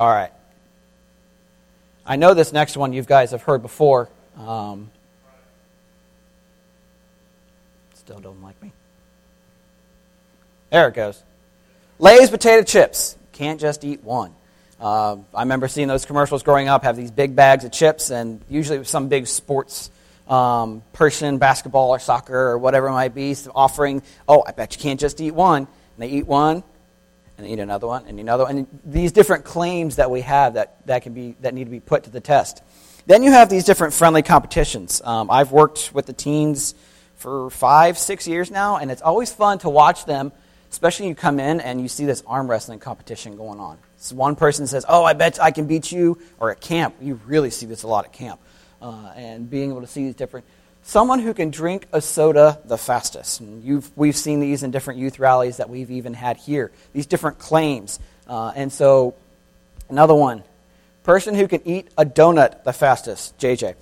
All right. I know this next one you guys have heard before. Still don't like me. There it goes. Lay's potato chips. Can't just eat one. I remember seeing those commercials growing up, have these big bags of chips, and usually it was some big sports person, basketball or soccer or whatever it might be, offering, I bet you can't just eat one. And they eat one, and they eat another one, and another one. And these different claims that we have that need to be put to the test. Then you have these different friendly competitions. I've worked with the teens for 5-6 years now, and it's always fun to watch them, especially you come in and you see this arm wrestling competition going on. So one person says, I bet I can beat you, or at camp. You really see this a lot at camp. And being able to see these different... Someone who can drink a soda the fastest. And we've seen these in different youth rallies that we've even had here. These different claims. And so, another one. Person who can eat a donut the fastest. JJ.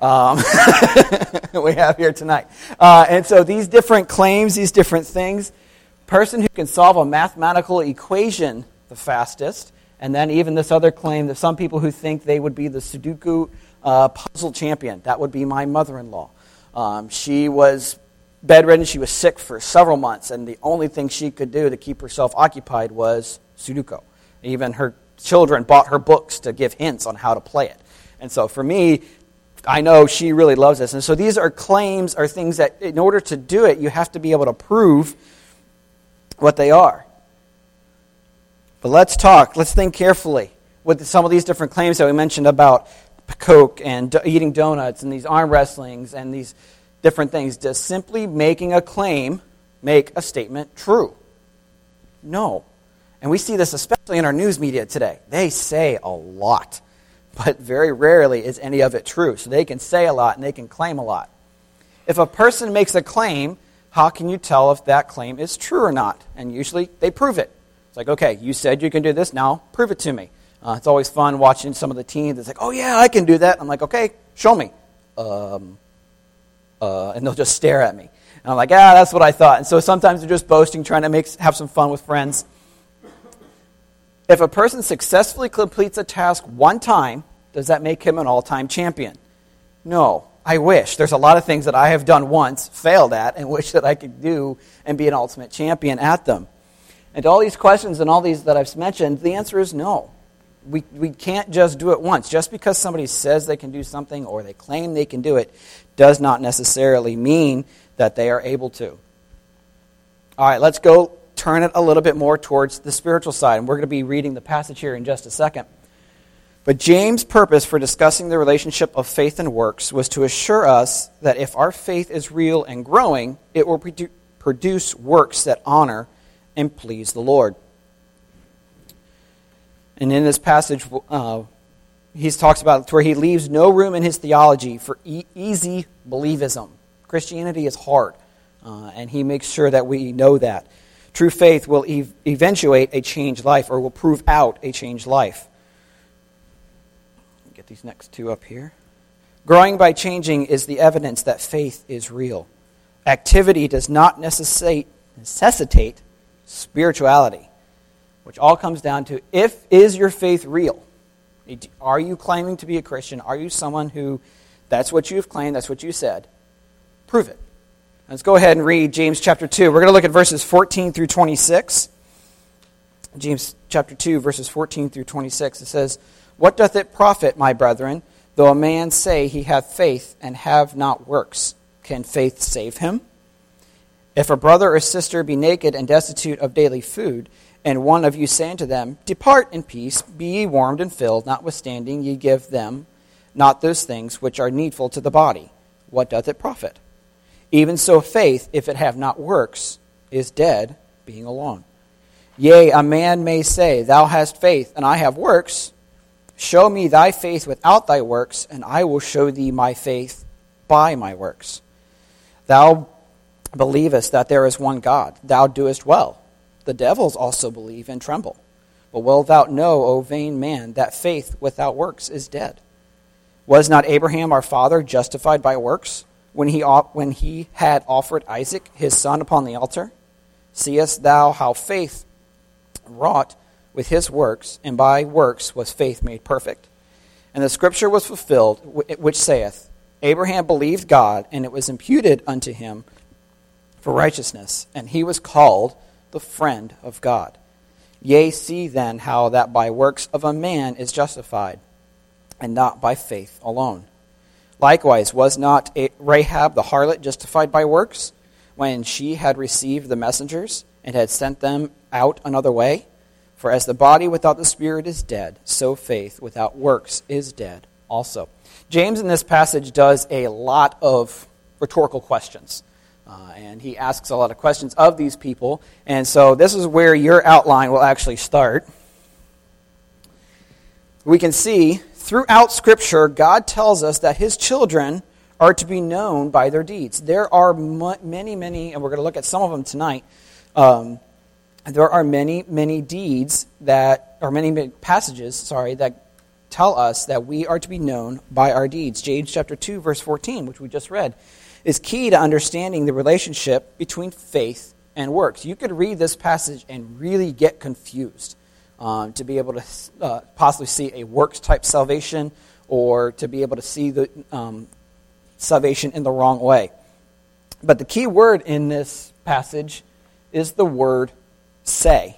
We have here tonight. And so these different claims, these different things. Person who can solve a mathematical equation the fastest. And then even this other claim that some people who think they would be the Sudoku puzzle champion. That would be my mother-in-law. She was bedridden. She was sick for several months. And the only thing she could do to keep herself occupied was Sudoku. Even her children bought her books to give hints on how to play it. And so for me, I know she really loves this. And so these are claims, are things that in order to do it, you have to be able to prove what they are. But let's think carefully with some of these different claims that we mentioned about Coke and eating donuts and these arm wrestlings and these different things. Does simply making a claim make a statement true? No. And we see this especially in our news media today. They say a lot, but very rarely is any of it true. So they can say a lot and they can claim a lot. If a person makes a claim, how can you tell if that claim is true or not? And usually they prove it. It's like, okay, you said you can do this, now prove it to me. It's always fun watching some of the teens. It's like, I can do that. I'm like, okay, show me. And they'll just stare at me. And I'm like, that's what I thought. And so sometimes they're just boasting, trying to have some fun with friends. If a person successfully completes a task one time, does that make him an all-time champion? No. I wish. There's a lot of things that I have done once, failed at, and wish that I could do and be an ultimate champion at them. And to all these questions and all these that I've mentioned, the answer is no. We can't just do it once. Just because somebody says they can do something or they claim they can do it does not necessarily mean that they are able to. All right, let's go turn it a little bit more towards the spiritual side. And we're going to be reading the passage here in just a second. But James' purpose for discussing the relationship of faith and works was to assure us that if our faith is real and growing, it will produce works that honor and please the Lord. And in this passage, he talks about where he leaves no room in his theology for easy believism. Christianity is hard, and he makes sure that we know that. True faith will eventuate a changed life, or will prove out a changed life. Get these next two up here. Growing by changing is the evidence that faith is real. Activity does not necessitate spirituality. Which all comes down to, is your faith real? Are you claiming to be a Christian? Are you someone who, that's what you've claimed, that's what you said? Prove it. Let's go ahead and read James chapter 2. We're going to look at verses 14 through 26. James chapter 2, verses 14 through 26. It says, What doth it profit, my brethren, though a man say he hath faith and have not works? Can faith save him? If a brother or sister be naked and destitute of daily food, and one of you say unto them, Depart in peace, be ye warmed and filled, notwithstanding ye give them not those things which are needful to the body, what doth it profit? Even so faith, if it have not works, is dead, being alone. Yea, a man may say, Thou hast faith, and I have works. Show me thy faith without thy works, and I will show thee my faith by my works. Thou believest that there is one God. Thou doest well. The devils also believe and tremble. But wilt thou know, O vain man, that faith without works is dead? Was not Abraham our father justified by works when he had offered Isaac his son upon the altar? Seest thou how faith wrought with his works, and by works was faith made perfect. And the scripture was fulfilled, which saith, Abraham believed God, and it was imputed unto him for righteousness, and he was called the friend of God. Yea, see then how that by works of a man is justified, and not by faith alone. Likewise, was not Rahab the harlot justified by works, when she had received the messengers, and had sent them out another way? For as the body without the spirit is dead, so faith without works is dead also. James in this passage does a lot of rhetorical questions. And he asks a lot of questions of these people. And so this is where your outline will actually start. We can see throughout Scripture, God tells us that his children are to be known by their deeds. There are many, and we're going to look at some of them tonight. There are many deeds that, or many passages, that tell us that we are to be known by our deeds. James chapter 2, verse 14, which we just read, is key to understanding the relationship between faith and works. You could read this passage and really get confused to be able to possibly see a works-type salvation or to be able to see the salvation in the wrong way. But the key word in this passage is the word say.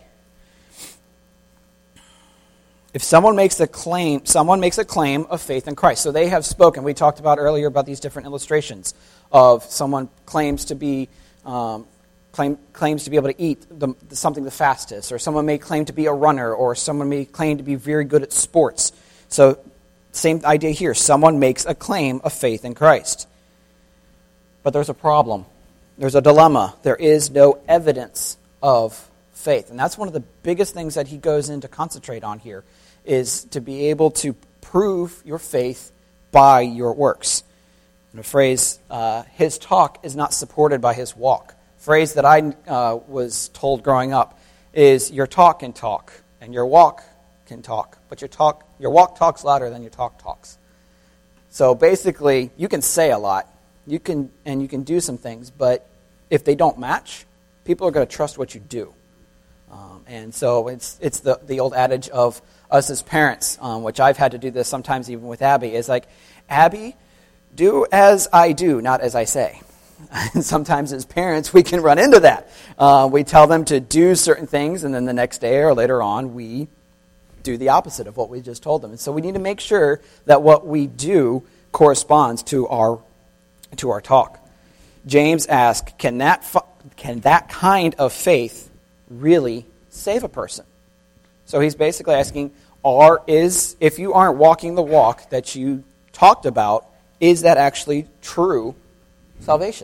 If someone makes a claim of faith in Christ. So they have spoken. We talked about earlier about these different illustrations of someone claims to be able to eat something the fastest, or someone may claim to be a runner, or someone may claim to be very good at sports. So same idea here. Someone makes a claim of faith in Christ. But there's a problem. There's a dilemma. There is no evidence of faith. And that's one of the biggest things that he goes in to concentrate on here, is to be able to prove your faith by your works. And the phrase, his talk is not supported by his walk. Phrase that I was told growing up is, your talk can talk, and your walk can talk, but your walk talks louder than your talk talks. So basically, you can say a lot, you can do some things, but if they don't match, people are going to trust what you do. And so it's the old adage of us as parents, which I've had to do this sometimes even with Abby, is like, Abby, do as I do, not as I say. And sometimes as parents, we can run into that. We tell them to do certain things, and then the next day or later on, we do the opposite of what we just told them. And so we need to make sure that what we do corresponds to our talk. James asks, can that kind of faith really save a person? So he's basically asking, if you aren't walking the walk that you talked about, is that actually true salvation?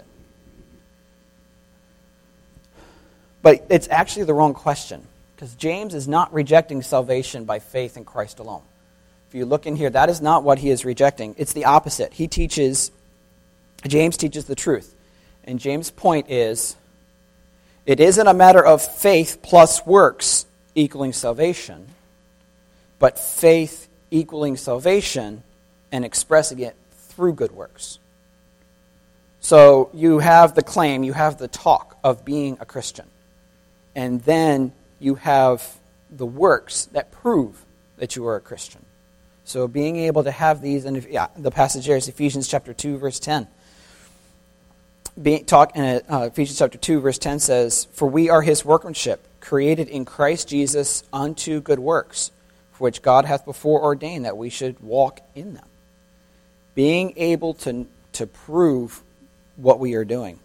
But it's actually the wrong question, because James is not rejecting salvation by faith in Christ alone. If you look in here, that is not what he is rejecting. It's the opposite. James teaches the truth. And James' point is, it isn't a matter of faith plus works equaling salvation, but faith equaling salvation and expressing it through good works. So you have the claim, you have the talk of being a Christian. And then you have the works that prove that you are a Christian. So being able to have these, and the passage there is Ephesians chapter 2, verse 10. Ephesians chapter 2, verse 10 says, For we are his workmanship, created in Christ Jesus unto good works, for which God hath before ordained that we should walk in them. Being able to prove what we are doing.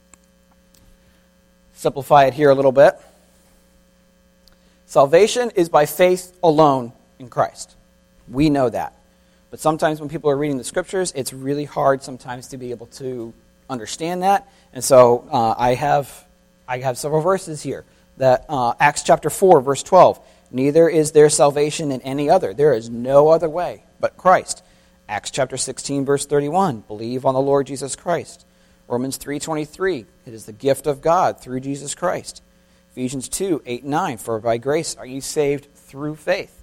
Simplify it here a little bit. Salvation is by faith alone in Christ. We know that. But sometimes when people are reading the scriptures, it's really hard sometimes to be able to understand that. And so I have several verses here. That Acts chapter 4, verse 12. Neither is there salvation in any other. There is no other way but Christ. Acts chapter 16, verse 31. Believe on the Lord Jesus Christ. Romans 3:23. It is the gift of God through Jesus Christ. Ephesians 2, 8 and 9. For by grace are you saved through faith.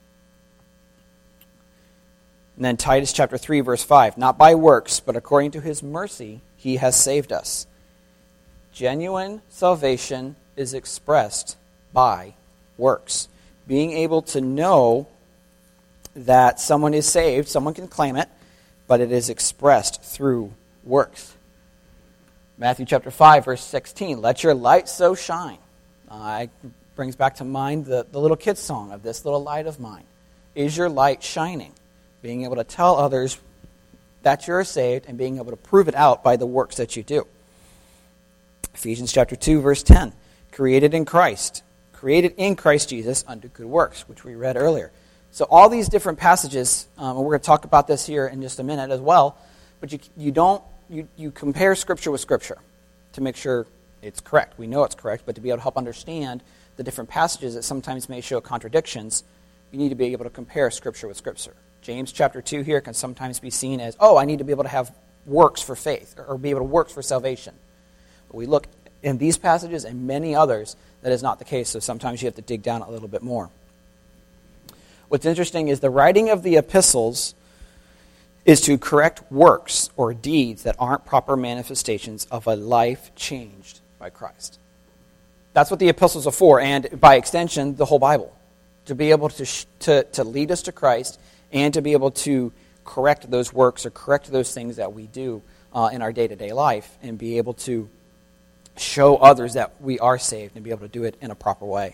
And then Titus chapter 3, verse 5. Not by works, but according to his mercy, he has saved us. Genuine salvation is expressed by works. being able to know that someone is saved, someone can claim it, but it is expressed through works. Matthew chapter 5, verse 16, let your light so shine. It brings back to mind the little kid's song of this little light of mine. Is your light shining? Being able to tell others that you're saved and being able to prove it out by the works that you do. Ephesians chapter 2, verse 10, created in Christ Jesus unto good works, which we read earlier. So all these different passages, and we're going to talk about this here in just a minute as well, but you compare Scripture with Scripture to make sure it's correct. We know it's correct, but to be able to help understand the different passages that sometimes may show contradictions, you need to be able to compare Scripture with Scripture. James chapter 2 here can sometimes be seen as, I need to be able to have works for faith, or be able to work for salvation. But we look in these passages and many others, that is not the case, so sometimes you have to dig down a little bit more. What's interesting is the writing of the epistles is to correct works or deeds that aren't proper manifestations of a life changed by Christ. That's what the epistles are for, and by extension, the whole Bible. To be able to lead us to Christ and to be able to correct those works or correct those things that we do in our day-to-day life and be able to show others that we are saved and be able to do it in a proper way.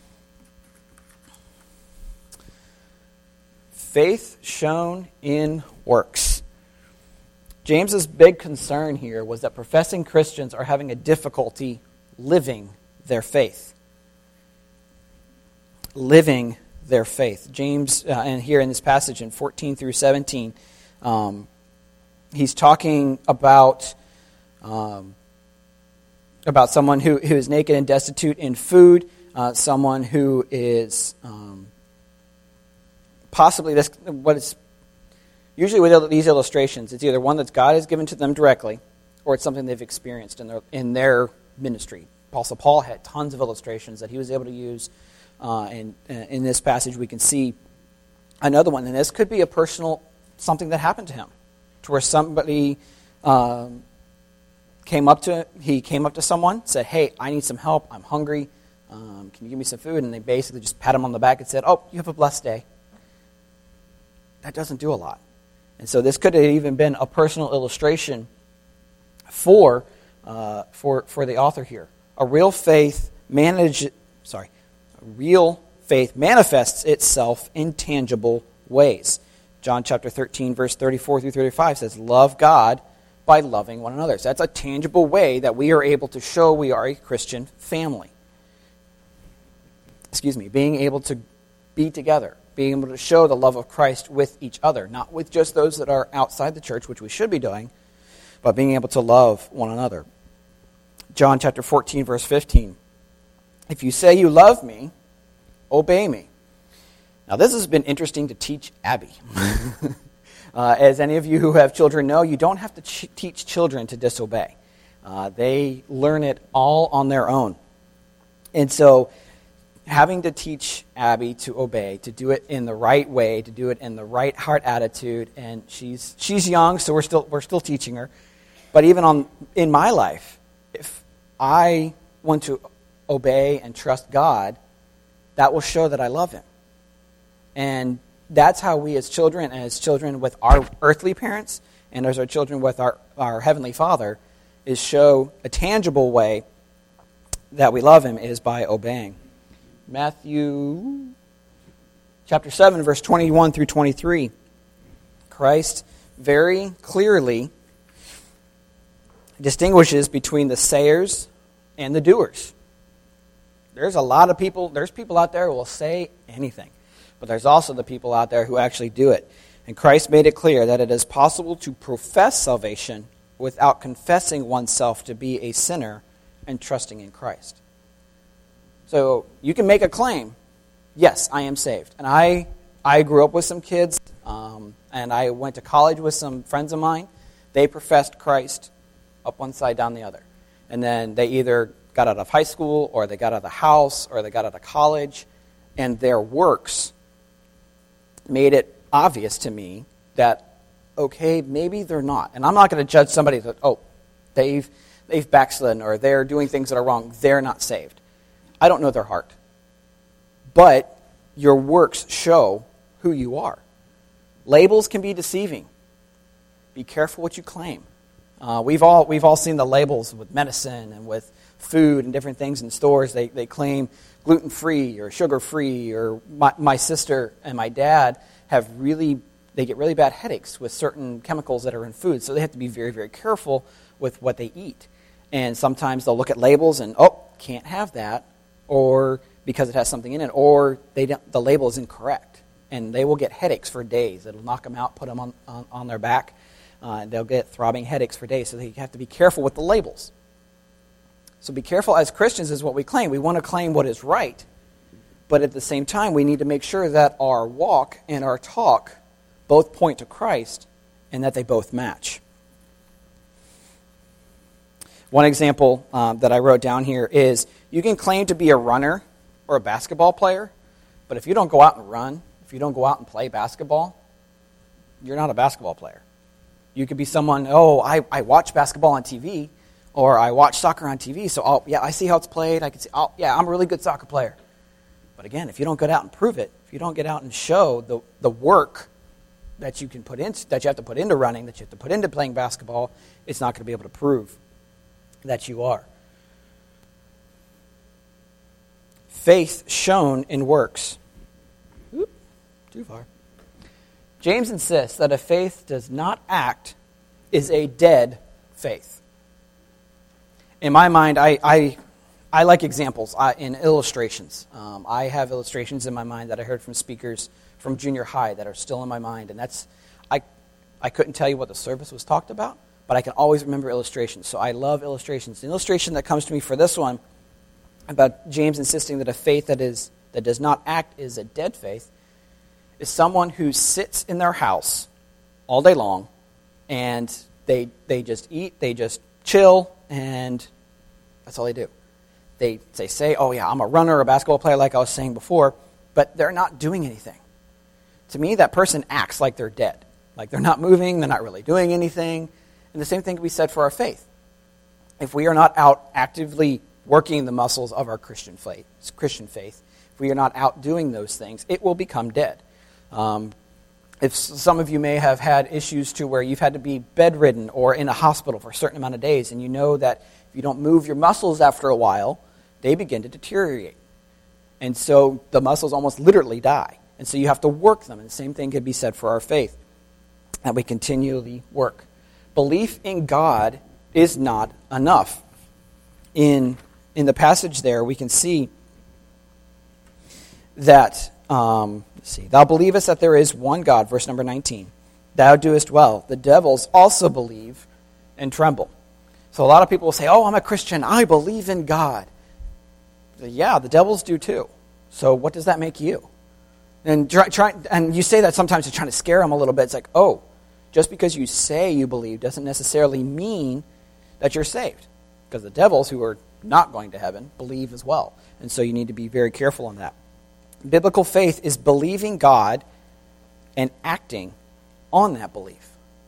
Faith shown in works. James's big concern here was that professing Christians are having a difficulty living their faith. Living their faith. James, and here in this passage in 14 through 17, he's talking about someone who is naked and destitute in food, someone who is possibly this. What is usually with these illustrations, it's either one that God has given to them directly, or it's something they've experienced in their ministry. Apostle Paul had tons of illustrations that he was able to use. And in this passage, we can see another one, and this could be a personal something that happened to him, to where somebody came up to someone, said, "Hey, I need some help. I'm hungry. Can you give me some food?" And they basically just pat him on the back and said, "Oh, you have a blessed day." That doesn't do a lot, and so this could have even been a personal illustration for the author here. A real faith manifests itself in tangible ways. John chapter 13, verse 34 through 35 says, love God by loving one another. So that's a tangible way that we are able to show we are a Christian family. Being able to be together, being able to show the love of Christ with each other, not with just those that are outside the church, which we should be doing, but being able to love one another. John chapter 14, verse 15. If you say you love me, obey me. Now, this has been interesting to teach Abby. As any of you who have children know, you don't have to teach children to disobey. They learn it all on their own. And so, having to teach Abby to obey, to do it in the right way, to do it in the right heart attitude, and she's young, so we're still teaching her. But even in my life, if I want to obey and trust God, that will show that I love Him. And that's how we as children with our earthly parents, and as our children with our Heavenly Father, is show a tangible way that we love Him is by obeying. Matthew chapter 7, verse 21 through 23. Christ very clearly distinguishes between the sayers and the doers. There's a lot of people, there's people out there who will say anything. But there's also the people out there who actually do it. And Christ made it clear that it is possible to profess salvation without confessing oneself to be a sinner and trusting in Christ. So you can make a claim, yes, I am saved. And I grew up with some kids, and I went to college with some friends of mine. They professed Christ up one side, down the other. And then they either got out of high school, or they got out of the house, or they got out of college, and their works made it obvious to me that, okay, maybe they're not. And I'm not going to judge somebody that, they've backslidden, or they're doing things that are wrong. They're not saved. I don't know their heart. But your works show who you are. Labels can be deceiving. Be careful what you claim. We've all seen the labels with medicine and with food and different things in stores. They claim gluten-free or sugar-free, or my sister and my dad they get really bad headaches with certain chemicals that are in food, so they have to be very, very careful with what they eat. And sometimes they'll look at labels and, can't have that, or because it has something in it, or the label is incorrect, and they will get headaches for days. It'll knock them out, put them on their back, and they'll get throbbing headaches for days, so they have to be careful with the labels. So be careful as Christians is what we claim. We want to claim what is right, but at the same time, we need to make sure that our walk and our talk both point to Christ and that they both match. One example that I wrote down here is you can claim to be a runner or a basketball player, but if you don't go out and run, if you don't go out and play basketball, you're not a basketball player. You could be someone, I watch basketball on TV, or I watch soccer on TV, so I see how it's played. I can see, I'm a really good soccer player. But again, if you don't get out and prove it, if you don't get out and show the work that you have to put into running, that you have to put into playing basketball, it's not going to be able to prove that you are. Faith shown in works. Too far. James insists that a faith does not act is a dead faith. In my mind, I like examples in illustrations. I have illustrations in my mind that I heard from speakers from junior high that are still in my mind, and that's I couldn't tell you what the service was talked about, but I can always remember illustrations. So I love illustrations. The illustration that comes to me for this one about James insisting that a faith that does not act is a dead faith is someone who sits in their house all day long, and they just eat, they just chill, and that's all they do. They say, I'm a runner or a basketball player, like I was saying before, but they're not doing anything. To me, that person acts like they're dead. Like they're not moving, they're not really doing anything. And the same thing can be said for our faith. If we are not out actively working the muscles of our Christian faith, if we are not out doing those things, it will become dead. If some of you may have had issues to where you've had to be bedridden or in a hospital for a certain amount of days, and you know that if you don't move your muscles after a while, they begin to deteriorate. And so the muscles almost literally die. And so you have to work them. And the same thing could be said for our faith, that we continually work. Belief in God is not enough. In the passage there, we can see that, thou believest that there is one God, verse number 19. Thou doest well. The devils also believe and tremble. So a lot of people will say, I'm a Christian. I believe in God. Yeah, the devils do too. So what does that make you? And and you say that sometimes to try to scare them a little bit. It's like, just because you say you believe doesn't necessarily mean that you're saved. Because the devils who are not going to heaven believe as well. And so you need to be very careful on that. Biblical faith is believing God and acting on that belief.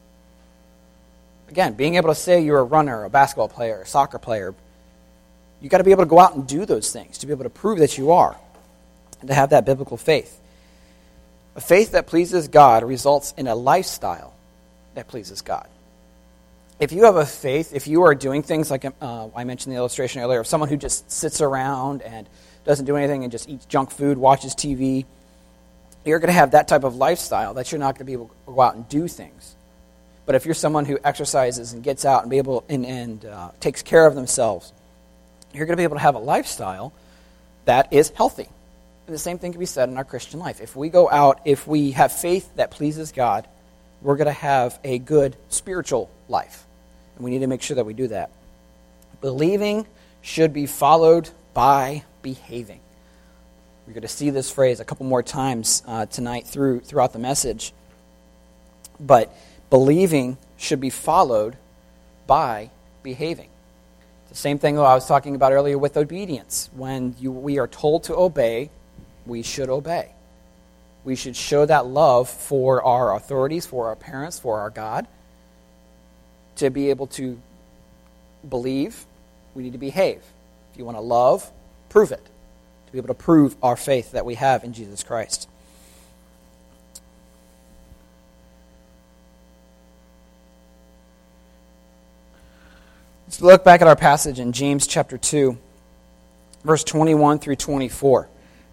Again, being able to say you're a runner, a basketball player, a soccer player, you got to be able to go out and do those things to be able to prove that you are and to have that biblical faith. A faith that pleases God results in a lifestyle that pleases God. If you have a faith, if you are doing things like I mentioned the illustration earlier of someone who just sits around and doesn't do anything and just eats junk food, watches TV, you're going to have that type of lifestyle that you're not going to be able to go out and do things. But if you're someone who exercises and gets out and be able and takes care of themselves, you're going to be able to have a lifestyle that is healthy. And the same thing can be said in our Christian life. If we go out, if we have faith that pleases God, we're going to have a good spiritual life. And we need to make sure that we do that. Believing should be followed by behaving. We're going to see this phrase a couple more times tonight throughout the message. But believing should be followed by behaving. The same thing I was talking about earlier with obedience. When we are told to obey, we should obey. We should show that love for our authorities, for our parents, for our God. To be able to believe, we need to behave. If you want to love, prove it. to be able to prove our faith that we have in Jesus Christ. Let's look back at our passage in James chapter 2, verse 21 through 24.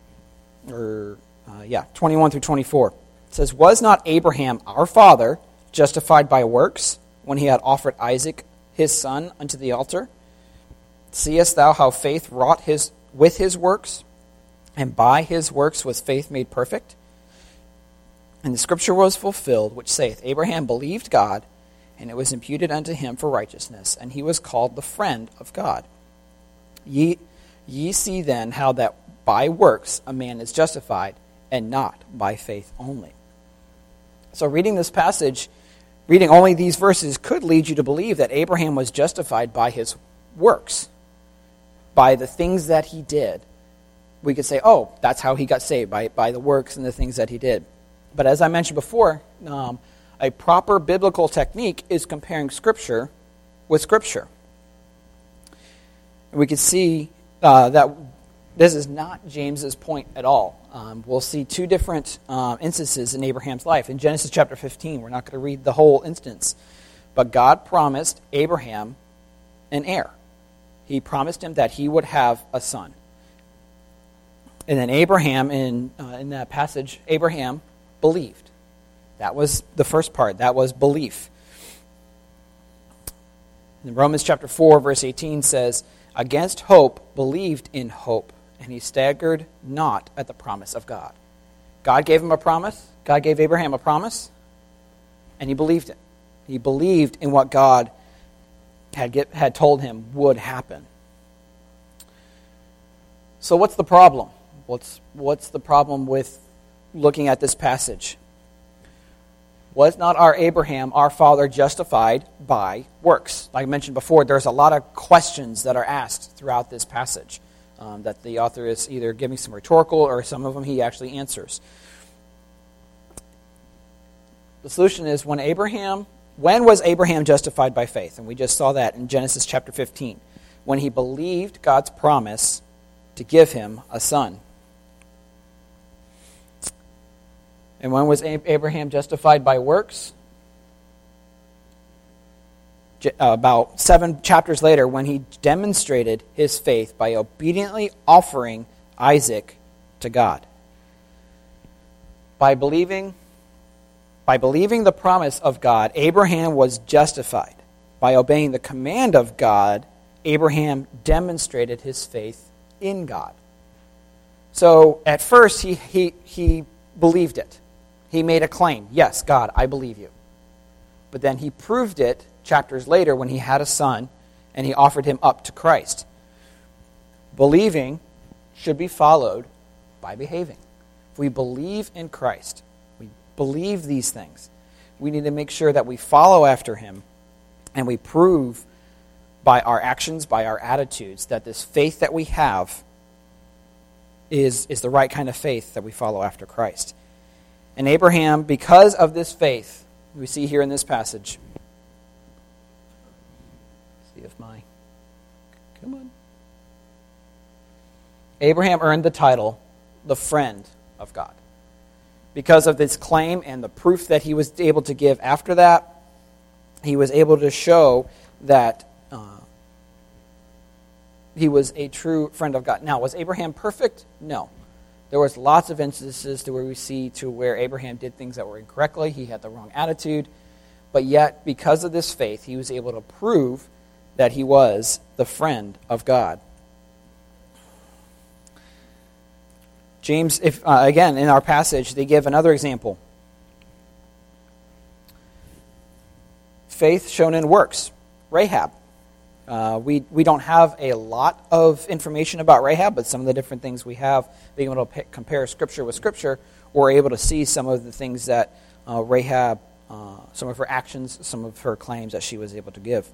21 through 24. It says, "Was not Abraham our father justified by works when he had offered Isaac his son unto the altar? Seest thou how faith wrought with his works, and by his works was faith made perfect? And the scripture was fulfilled, which saith, Abraham believed God, and it was imputed unto him for righteousness, and he was called the friend of God. Ye see then how that by works a man is justified, and not by faith only." So reading this passage, reading only these verses, could lead you to believe that Abraham was justified by his works, by the things that he did. We could say, oh, that's how he got saved, by the works and the things that he did. But as I mentioned before, a proper biblical technique is comparing Scripture with Scripture. And we can see that this is not James's point at all. We'll see two different instances in Abraham's life. In Genesis chapter 15, we're not going to read the whole instance, but God promised Abraham an heir. He promised him that he would have a son. And then Abraham, in that passage, Abraham believed. That was the first part. That was belief. In Romans chapter 4, verse 18 says, "Against hope believed in hope, and he staggered not at the promise of God." God gave him a promise. God gave Abraham a promise, and he believed it. He believed in what God had told him would happen. So what's the problem? What's the problem with looking at this passage? Was not our Abraham, our father, justified by works? Like I mentioned before, there's a lot of questions that are asked throughout this passage that the author is either giving some rhetorical or some of them he actually answers. The solution is when was Abraham justified by faith? And we just saw that in Genesis chapter 15, when he believed God's promise to give him a son. And when was Abraham justified by works? About 7 chapters later, when he demonstrated his faith by obediently offering Isaac to God. By believing the promise of God, Abraham was justified. By obeying the command of God, Abraham demonstrated his faith in God. So at first he believed it. He made a claim. Yes, God, I believe you. But then he proved it chapters later when he had a son and he offered him up to Christ. Believing should be followed by behaving. If we believe in Christ, we believe these things, we need to make sure that we follow after him and we prove by our actions, by our attitudes, that this faith that we have is the right kind of faith that we follow after Christ. And Abraham, because of this faith, we see here in this passage. See if come on. Abraham earned the title, the friend of God. Because of this claim and the proof that he was able to give after that, he was able to show that he was a true friend of God. Now, was Abraham perfect? No. There was lots of instances to where we see to where Abraham did things that were incorrectly. He had the wrong attitude. But yet, because of this faith, he was able to prove that he was the friend of God. James, again, in our passage, they give another example. Faith shown in works. Rahab. We don't have a lot of information about Rahab, but some of the different things we have, being able to compare Scripture with Scripture, we're able to see some of the things that Rahab, some of her actions, some of her claims that she was able to give.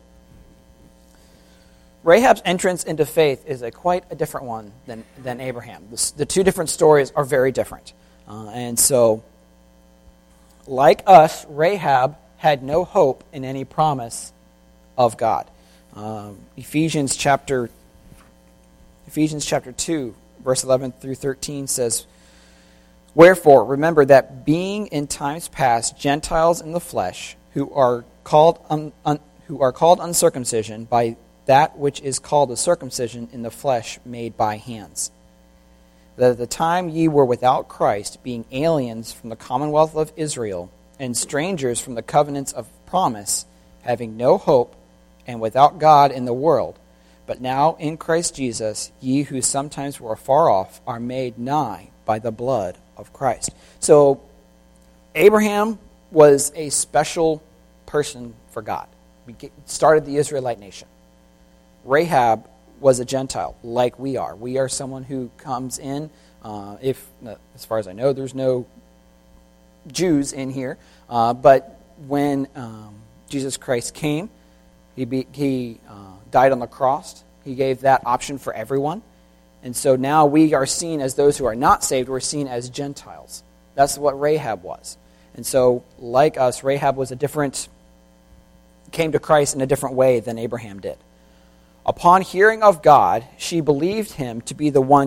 Rahab's entrance into faith is quite a different one than Abraham. The two different stories are very different. And so, like us, Rahab had no hope in any promise of God. Ephesians chapter 2, verse 11 through 13 says, "Wherefore, remember that being in times past Gentiles in the flesh, who are called uncircumcision by that which is called the circumcision in the flesh made by hands. That at the time ye were without Christ, being aliens from the commonwealth of Israel, and strangers from the covenants of promise, having no hope, and without God in the world. But now in Christ Jesus, ye who sometimes were afar off are made nigh by the blood of Christ." So Abraham was a special person for God. We started the Israelite nation. Rahab was a Gentile, like we are. We are someone who comes in, as far as I know, there's no Jews in here, but when Jesus Christ came, he died on the cross. He gave that option for everyone. And so now we are seen as those who are not saved. We're seen as Gentiles. That's what Rahab was. And so, like us, Rahab came to Christ in a different way than Abraham did. Upon hearing of God, she believed him to be the one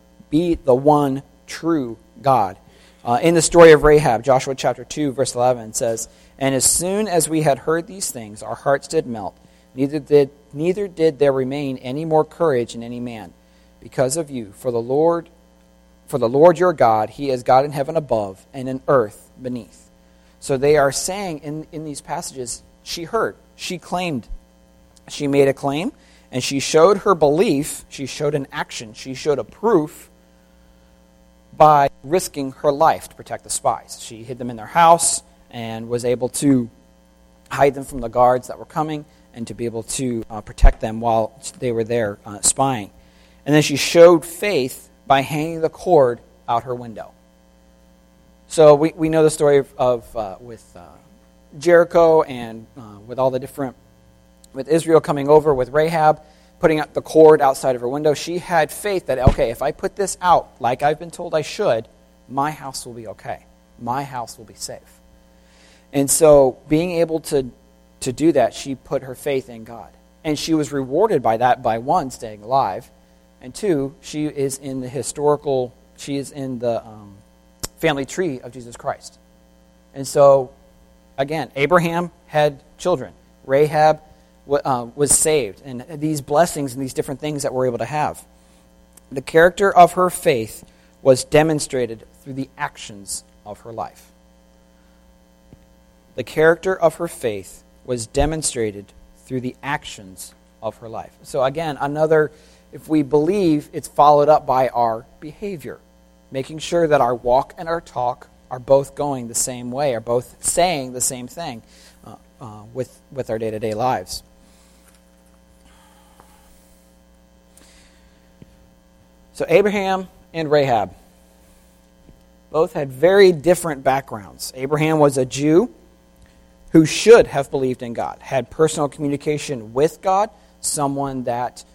true God. In the story of Rahab, Joshua chapter 2, verse 11 says, "And as soon as we had heard these things, our hearts did melt. Neither did there remain any more courage in any man, because of you. For the Lord your God, he is God in heaven above and in earth beneath." So they are saying in these passages, she heard, she claimed, she made a claim, and she showed her belief, she showed an action, she showed a proof by risking her life to protect the spies. She hid them in their house and was able to hide them from the guards that were coming and to be able to protect them while they were there spying. And then she showed faith by hanging the cord out her window. So we know the story with Jericho and with all the different, with Israel coming over, with Rahab putting up the cord outside of her window. She had faith that, okay, if I put this out like I've been told I should, my house will be okay. My house will be safe. And so being able to do that, she put her faith in God. And she was rewarded by that, by one, staying alive, and two, she is in the family tree of Jesus Christ. And so, again, Abraham had children. Rahab was saved. And these blessings and these different things that we're able to have. The character of her faith was demonstrated through the actions of her life. The character of her faith was demonstrated through the actions of her life. So again, if we believe, it's followed up by our behavior. Making sure that our walk and our talk are both going the same way, are both saying the same thing with our day-to-day lives. So Abraham and Rahab both had very different backgrounds. Abraham was a Jew who should have believed in God, had personal communication with God, someone that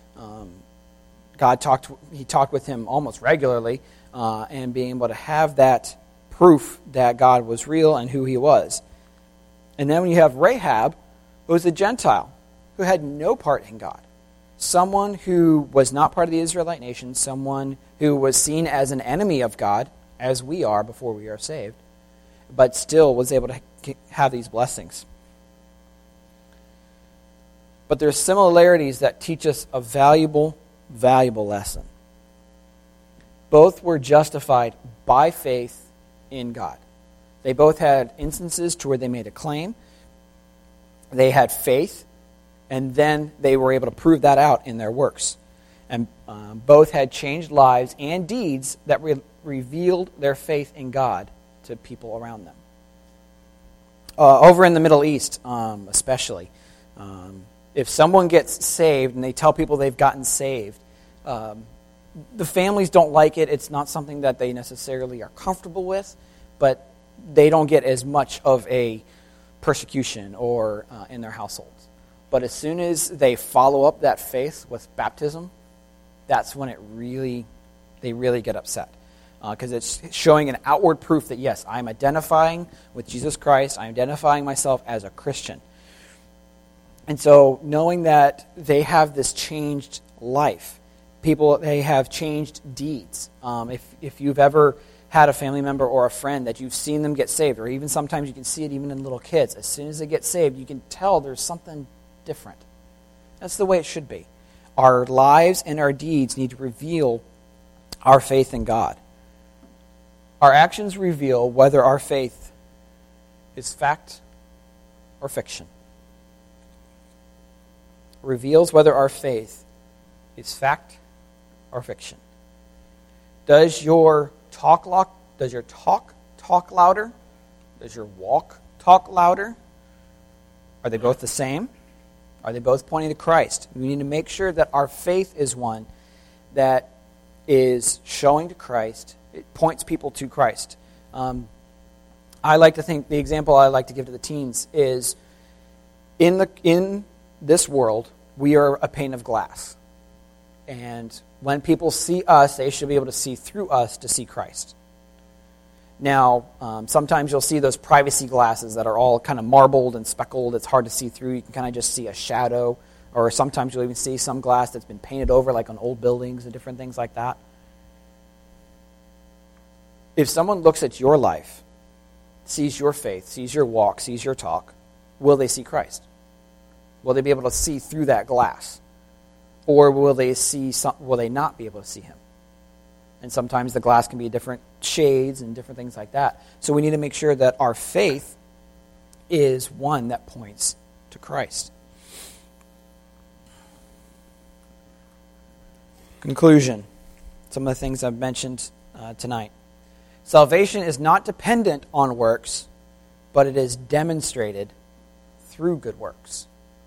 he talked with him almost regularly, and being able to have that proof that God was real and who he was. And then when you have Rahab, who was a Gentile, who had no part in God. Someone who was not part of the Israelite nation, someone who was seen as an enemy of God, as we are before we are saved, but still was able to have these blessings. But there are similarities that teach us a valuable lesson. Both were justified by faith in God. They both had instances to where they made a claim. They had faith, and then they were able to prove that out in their works. And both had changed lives and deeds that revealed their faith in God to people around them. Over in the Middle East, especially, if someone gets saved and they tell people they've gotten saved, the families don't like it. It's not something that they necessarily are comfortable with, but they don't get as much of a persecution or in their households. But as soon as they follow up that faith with baptism, that's when they really get upset. Because it's showing an outward proof that, yes, I'm identifying with Jesus Christ. I'm identifying myself as a Christian. And so knowing that they have this changed life, People, they have changed deeds. If you've ever had a family member or a friend that you've seen them get saved, or even sometimes you can see it even in little kids, as soon as they get saved, you can tell there's something different. That's the way it should be. Our lives and our deeds need to reveal our faith in God. Our actions reveal whether our faith is fact or fiction. It reveals whether our faith is fact or fiction. Does your talk louder? Does your walk talk louder? Are they both the same? Are they both pointing to Christ? We need to make sure that our faith is one that is showing to Christ. It points people to Christ. I like to think, the example I like to give to the teens is, in this world, we are a pane of glass. And when people see us, they should be able to see through us to see Christ. Now, sometimes you'll see those privacy glasses that are all kind of marbled and speckled. It's hard to see through. You can kind of just see a shadow. Or sometimes you'll even see some glass that's been painted over, like on old buildings and different things like that. If someone looks at your life, sees your faith, sees your walk, sees your talk, will they see Christ? Will they be able to see through that glass? Or will they not be able to see him? And sometimes the glass can be different shades and different things like that. So we need to make sure that our faith is one that points to Christ. Conclusion. Some of the things I've mentioned tonight. Salvation is not dependent on works, but it is demonstrated through good works.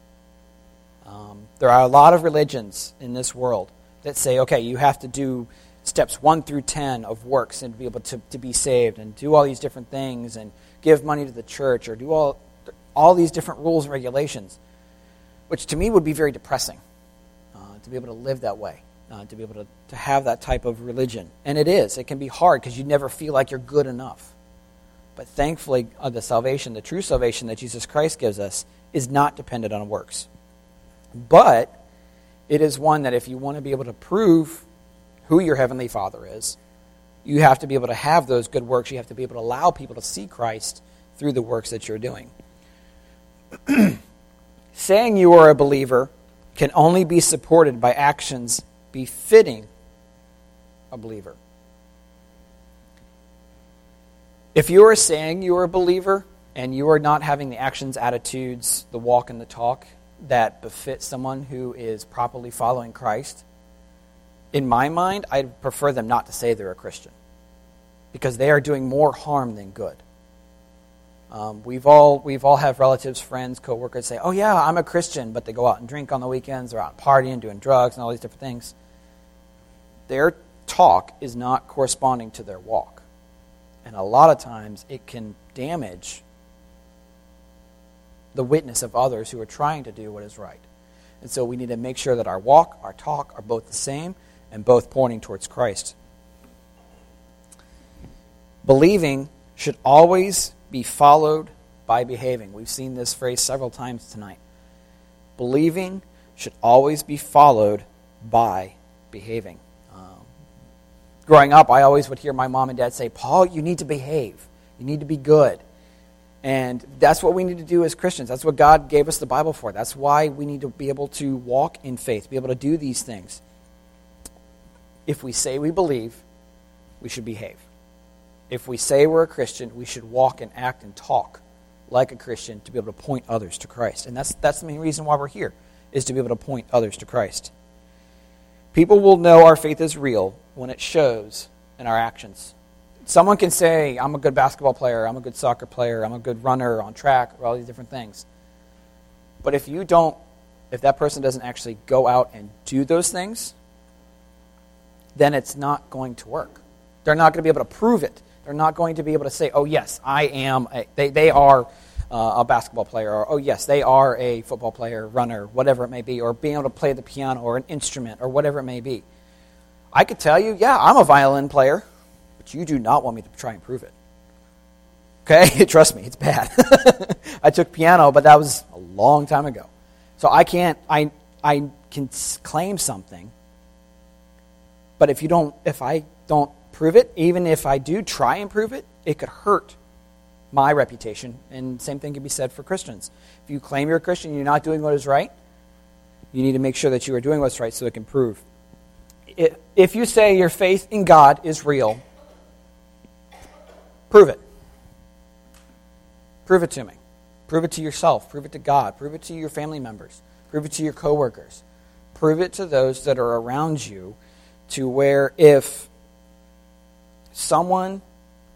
There are a lot of religions in this world that say, okay, you have to do steps 1 through 10 of works and be able to be saved, and do all these different things, and give money to the church, or do all these different rules and regulations, which to me would be very depressing, to be able to live that way, to be able to have that type of religion. And it is. It can be hard because you never feel like you're good enough. But thankfully, the salvation, the true salvation that Jesus Christ gives us, is not dependent on works. But it is one that if you want to be able to prove who your Heavenly Father is, you have to be able to have those good works. You have to be able to allow people to see Christ through the works that you're doing. Saying you are a believer can only be supported by actions befitting a believer. If you are saying you are a believer and you are not having the actions, attitudes, the walk, and the talk that befit someone who is properly following Christ, in my mind, I'd prefer them not to say they're a Christian, because they are doing more harm than good. We've all have relatives, friends, co-workers say, oh yeah, I'm a Christian, but they go out and drink on the weekends, they're out partying, doing drugs, and all these different things. Their talk is not corresponding to their walk. And a lot of times it can damage the witness of others who are trying to do what is right. And so we need to make sure that our walk, our talk are both the same and both pointing towards Christ. Believing should always be followed by behaving. We've seen this phrase several times tonight. Believing should always be followed by behaving. Growing up, I always would hear my mom and dad say, Paul, you need to behave. You need to be good. And that's what we need to do as Christians. That's what God gave us the Bible for. That's why we need to be able to walk in faith, be able to do these things. If we say we believe, we should behave. If we say we're a Christian, we should walk and act and talk like a Christian to be able to point others to Christ. And that's the main reason why we're here, is to be able to point others to Christ. People will know our faith is real when it shows in our actions. Someone can say, I'm a good basketball player, I'm a good soccer player, I'm a good runner on track, or all these different things. But if that person doesn't actually go out and do those things, then it's not going to work. They're not going to be able to prove it. They're not going to be able to say, oh yes, I am, they are a basketball player, or oh yes, they are a football player, runner, whatever it may be, or being able to play the piano or an instrument or whatever it may be. I could tell you, yeah, I'm a violin player, but you do not want me to try and prove it. Okay? Trust me, it's bad. I took piano, but that was a long time ago. So I can claim something But if I don't prove it, even if I do try and prove it, it could hurt my reputation. And same thing can be said for Christians. If you claim you're a Christian and you're not doing what is right, you need to make sure that you are doing what's right so it can prove. If you say your faith in God is real, prove it. Prove it to me. Prove it to yourself. Prove it to God. Prove it to your family members. Prove it to your coworkers. Prove it to those that are around you, to where if someone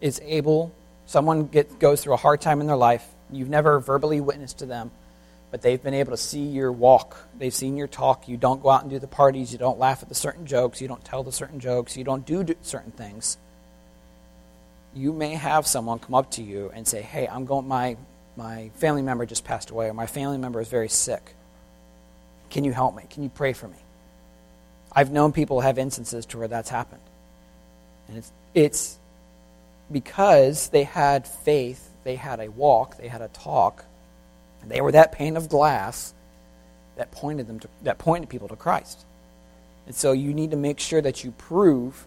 goes through a hard time in their life, you've never verbally witnessed to them, but they've been able to see your walk. They've seen your talk. You don't go out and do the parties. You don't laugh at the certain jokes. You don't tell the certain jokes. You don't do certain things. You may have someone come up to you and say, hey, my family member just passed away, or my family member is very sick. Can you help me? Can you pray for me? I've known people have instances to where that's happened. And it's because they had faith, they had a walk, they had a talk, and they were that pane of glass that pointed people to Christ. And so you need to make sure that you prove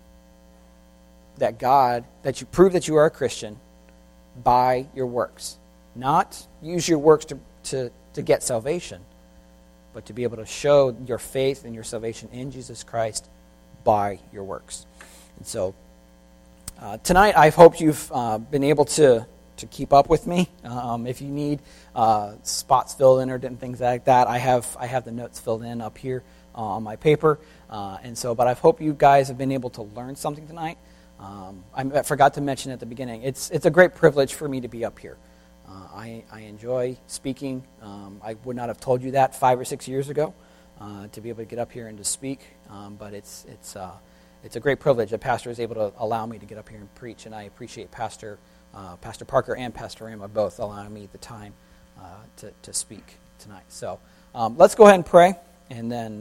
that you are a Christian by your works. Not use your works to get salvation, but to be able to show your faith and your salvation in Jesus Christ by your works. And so tonight I hope you've been able to keep up with me. If you need spots filled in or things like that, I have the notes filled in up here on my paper. But I hope you guys have been able to learn something tonight. I forgot to mention at the beginning, it's a great privilege for me to be up here. I enjoy speaking. I would not have told you that 5 or 6 years ago, to be able to get up here and to speak. But it's a great privilege. A pastor is able to allow me to get up here and preach, and I appreciate Pastor Parker and Pastor Rama both allowing me the time to speak tonight. So let's go ahead and pray, and then